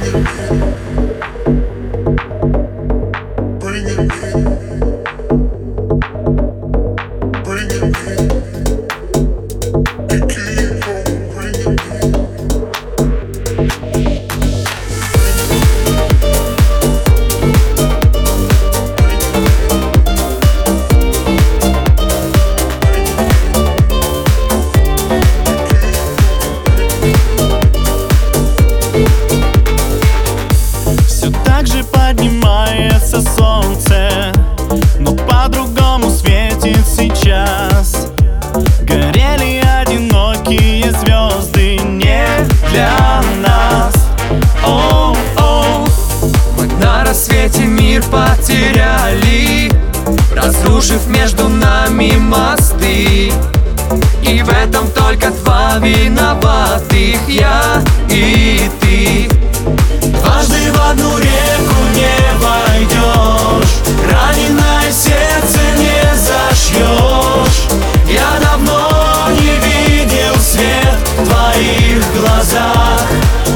Поднимается солнце, но по-другому светит сейчас. Горели одинокие звезды не для нас. Оу-оу. Мы на рассвете мир потеряли, разрушив между нами мосты. И в этом только два виноватых: я и ты. Дважды в одну реку не войдешь, раненое сердце не зашьешь. Я давно не видел свет в твоих глазах.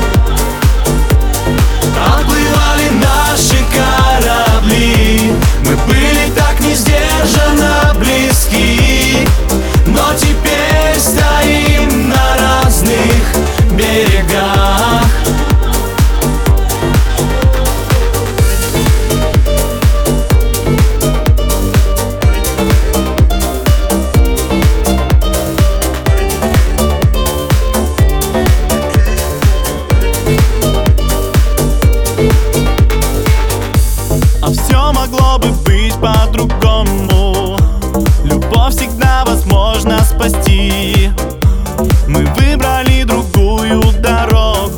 Отплывали наши корабли, мы были так несдержанно близки, но теперь стоим на разных берегах. А все могло бы быть по-другому. Любовь всегда возможно спасти. Мы выбрали другую дорогу.